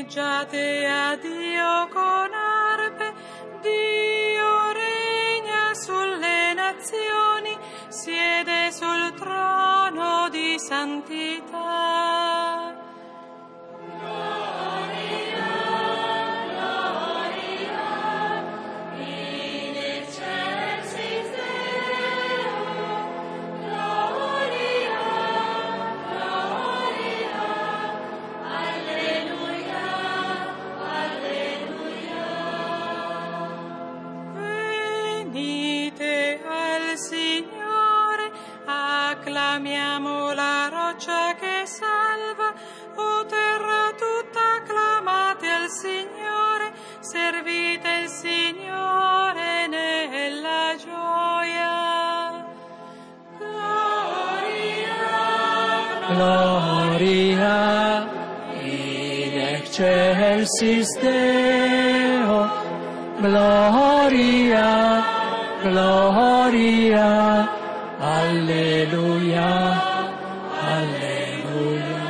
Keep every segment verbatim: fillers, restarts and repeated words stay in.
Inneggiate a Dio con arpe, Dio regna sulle nazioni, siede sul trono di santità. Acclamiamo la roccia che salva, o terra tutta acclamate al Signore, servite il Signore nella gioia. Gloria, Gloria in excelsis Deo, Gloria, Gloria, Alleluia, Alleluia.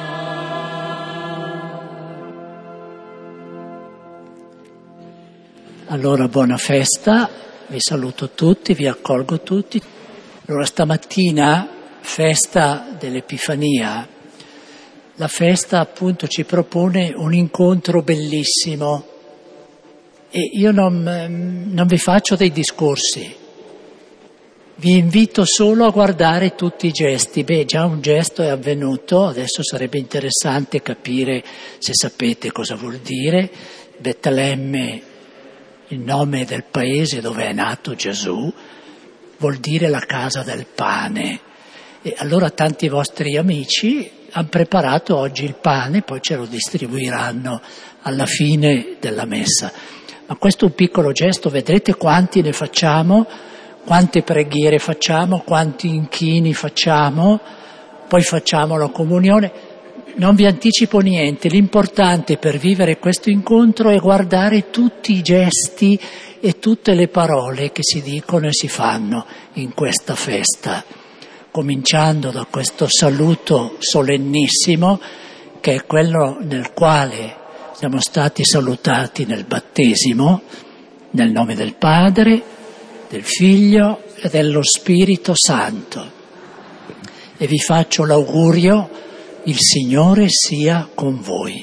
Allora, buona festa, vi saluto tutti, vi accolgo tutti. Allora, stamattina, festa dell'Epifania, la festa appunto ci propone un incontro bellissimo e io non, non vi faccio dei discorsi. Vi invito solo a guardare tutti i gesti. Beh, già un gesto è avvenuto, adesso sarebbe interessante capire se sapete cosa vuol dire. Betlemme, il nome del paese dove è nato Gesù, vuol dire la casa del pane. E allora tanti vostri amici hanno preparato oggi il pane, poi ce lo distribuiranno alla fine della messa. Ma questo è un piccolo gesto, vedrete quanti ne facciamo, quante preghiere facciamo, quanti inchini facciamo, poi facciamo la comunione. Non vi anticipo niente, l'importante per vivere questo incontro è guardare tutti i gesti e tutte le parole che si dicono e si fanno in questa festa, cominciando da questo saluto solennissimo che è quello nel quale siamo stati salutati nel battesimo, nel nome del Padre, del Figlio e dello Spirito Santo. E vi faccio l'augurio: il Signore sia con voi.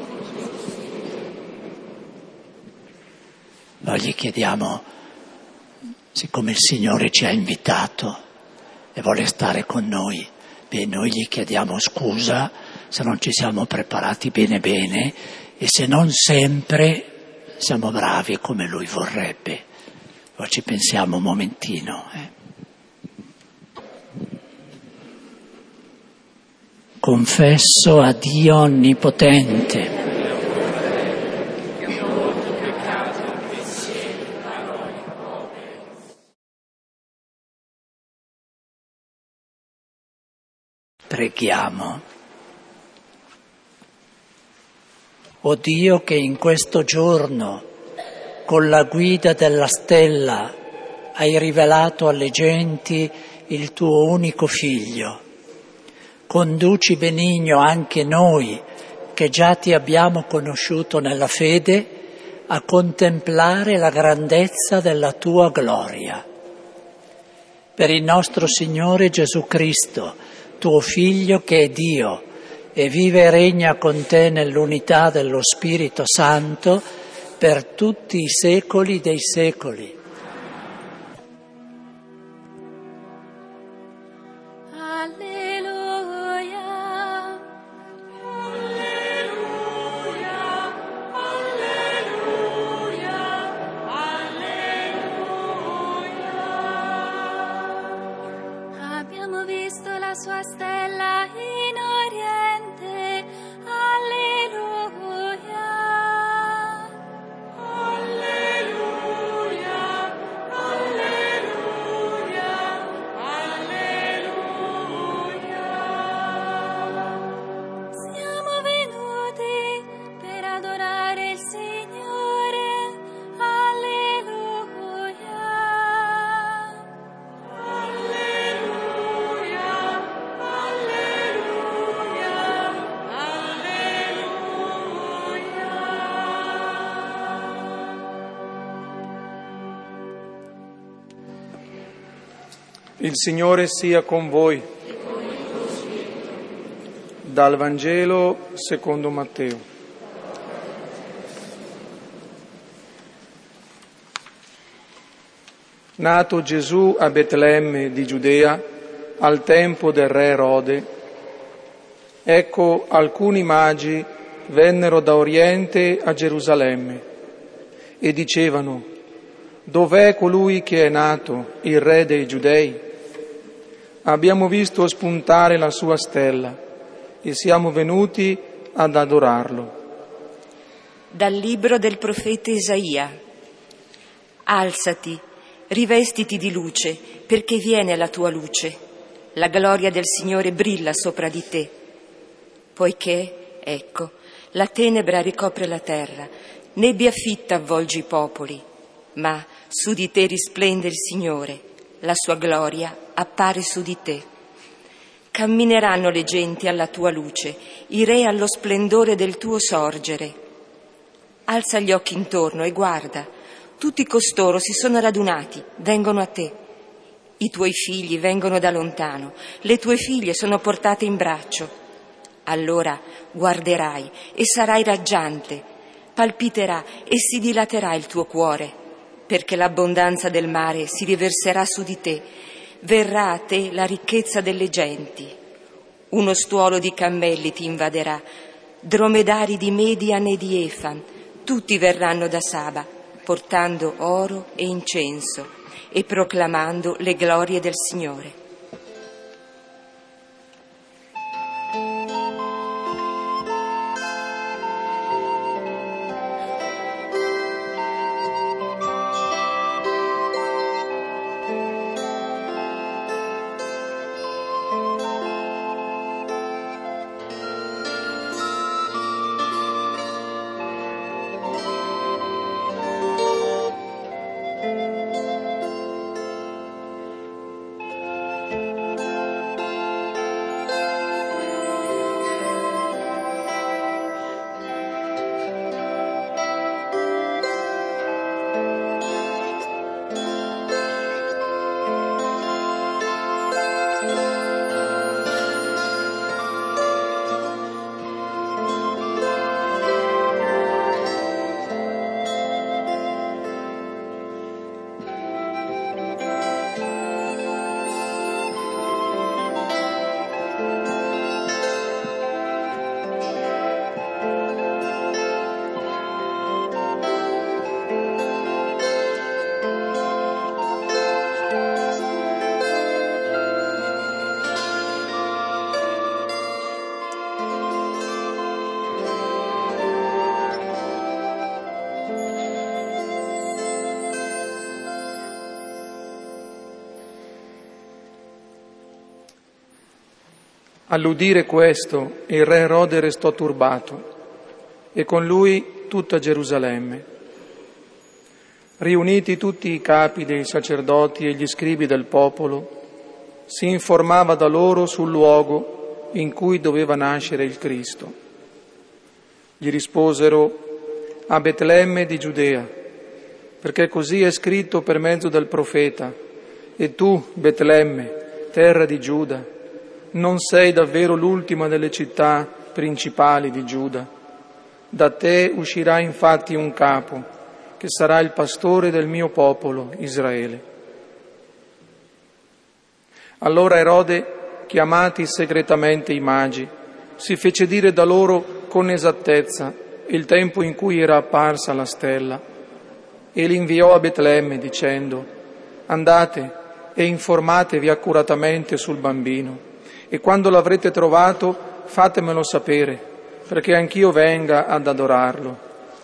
Noi gli chiediamo, siccome il Signore ci ha invitato e vuole stare con noi, beh, noi gli chiediamo scusa se non ci siamo preparati bene bene e se non sempre siamo bravi come Lui vorrebbe. Poi ci pensiamo un momentino. Eh. Confesso a Dio Onnipotente. Preghiamo. O Dio, che in questo giorno, con la guida della stella, hai rivelato alle genti il tuo unico Figlio. Conduci benigno anche noi, che già ti abbiamo conosciuto nella fede, a contemplare la grandezza della tua gloria. Per il nostro Signore Gesù Cristo, tuo Figlio che è Dio e vive e regna con te nell'unità dello Spirito Santo, per tutti i secoli dei secoli. Alleluia, alleluia, alleluia, alleluia. Abbiamo visto la sua stella in Oriente, alleluia. Alleluia, alleluia, Il Signore sia con voi. Dal Vangelo secondo Matteo. Nato Gesù a Betlemme di Giudea, al tempo del re Erode, ecco alcuni magi vennero da Oriente a Gerusalemme e dicevano: dov'è colui che è nato, il re dei Giudei? Abbiamo visto spuntare la sua stella e siamo venuti ad adorarlo. Dal libro del profeta Isaia. Alzati, rivestiti di luce, perché viene la tua luce. La gloria del Signore brilla sopra di te. Poiché, ecco, la tenebra ricopre la terra, nebbia fitta avvolge i popoli, ma su di te risplende il Signore, la sua gloria appare su di te. Cammineranno le genti alla tua luce, i re allo splendore del tuo sorgere. Alza gli occhi intorno e guarda, tutti costoro si sono radunati, vengono a te. I tuoi figli vengono da lontano, le tue figlie sono portate in braccio. Allora guarderai e sarai raggiante, palpiterà e si dilaterà il tuo cuore, perché l'abbondanza del mare si riverserà su di te, verrà a te la ricchezza delle genti. Uno stuolo di cammelli ti invaderà, dromedari di Median e di Efan, tutti verranno da Saba, portando oro e incenso e proclamando le glorie del Signore. All'udire questo, il re Erode restò turbato e con lui tutta Gerusalemme. Riuniti tutti i capi dei sacerdoti e gli scribi del popolo, si informava da loro sul luogo in cui doveva nascere il Cristo. Gli risposero: a Betlemme di Giudea, perché così è scritto per mezzo del profeta: e tu, Betlemme, terra di Giuda, non sei davvero l'ultima delle città principali di Giuda. Da te uscirà infatti un capo, che sarà il pastore del mio popolo, Israele. Allora Erode, chiamati segretamente i magi, si fece dire da loro con esattezza il tempo in cui era apparsa la stella e li inviò a Betlemme dicendo: andate e informatevi accuratamente sul bambino, e quando l'avrete trovato fatemelo sapere, perché anch'io venga ad adorarlo.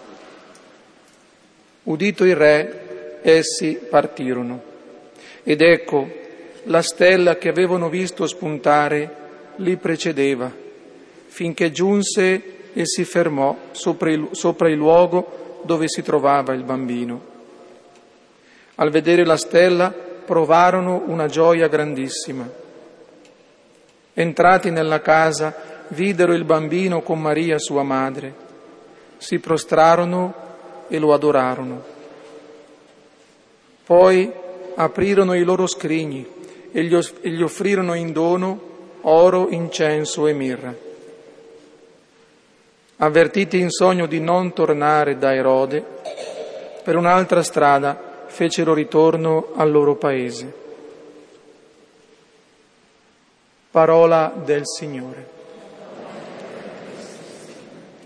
Udito il re, essi partirono. Ed ecco, la stella che avevano visto spuntare li precedeva, finché giunse e si fermò sopra il, sopra il luogo dove si trovava il bambino. Al vedere la stella provarono una gioia grandissima. Entrati nella casa, videro il bambino con Maria sua madre, si prostrarono e lo adorarono. Poi aprirono i loro scrigni e gli, off- e gli offrirono in dono oro, incenso e mirra. Avvertiti in sogno di non tornare da Erode, per un'altra strada fecero ritorno al loro paese. Parola del Signore.